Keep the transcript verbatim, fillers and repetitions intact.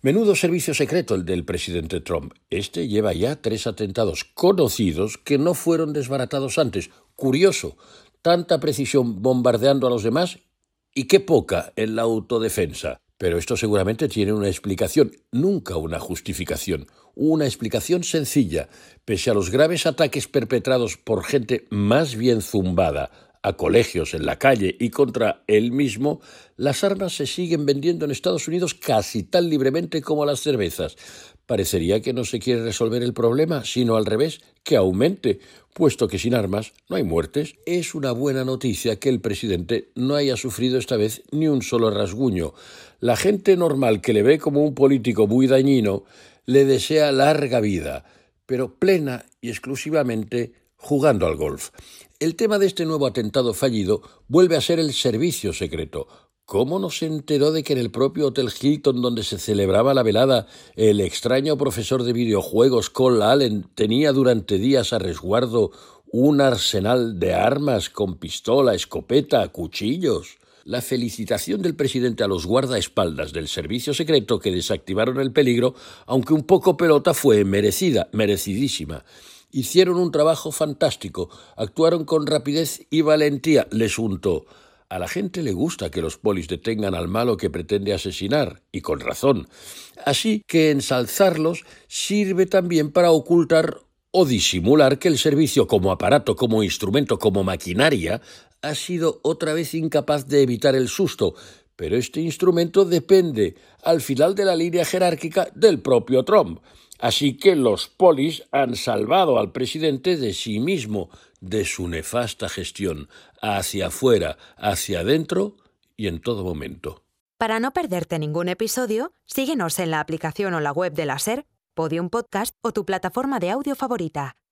Menudo servicio secreto el del presidente Trump. Este lleva ya tres atentados conocidos que no fueron desbaratados antes. Curioso, tanta precisión bombardeando a los demás y qué poca en la autodefensa. Pero esto seguramente tiene una explicación, nunca una justificación. Una explicación sencilla. Pese a los graves ataques perpetrados por gente más bien zumbada a colegios en la calle y contra él mismo, las armas se siguen vendiendo en Estados Unidos casi tan libremente como las cervezas. Parecería que no se quiere resolver el problema, sino al revés, que aumente, puesto que sin armas no hay muertes. Es una buena noticia que el presidente no haya sufrido esta vez ni un solo rasguño. La gente normal que le ve como un político muy dañino le desea larga vida, pero plena y exclusivamente jugando al golf. El tema de este nuevo atentado fallido vuelve a ser el servicio secreto. ¿Cómo no se enteró de que en el propio Hotel Hilton donde se celebraba la velada, el extraño profesor de videojuegos Cole Allen tenía durante días a resguardo un arsenal de armas con pistola, escopeta, cuchillos? La felicitación del presidente a los guardaespaldas del servicio secreto que desactivaron el peligro, aunque un poco pelota, fue merecida, merecidísima. Hicieron un trabajo fantástico, actuaron con rapidez y valentía, les untó. A la gente le gusta que los polis detengan al malo que pretende asesinar, y con razón. Así que ensalzarlos sirve también para ocultar o disimular que el servicio como aparato, como instrumento, como maquinaria, ha sido otra vez incapaz de evitar el susto. Pero este instrumento depende, al final de la línea jerárquica, del propio Trump. Así que los polis han salvado al presidente de sí mismo, de su nefasta gestión, hacia afuera, hacia adentro y en todo momento. Para no perderte ningún episodio, síguenos en la aplicación o la web de la SER, Podium Podcast o tu plataforma de audio favorita.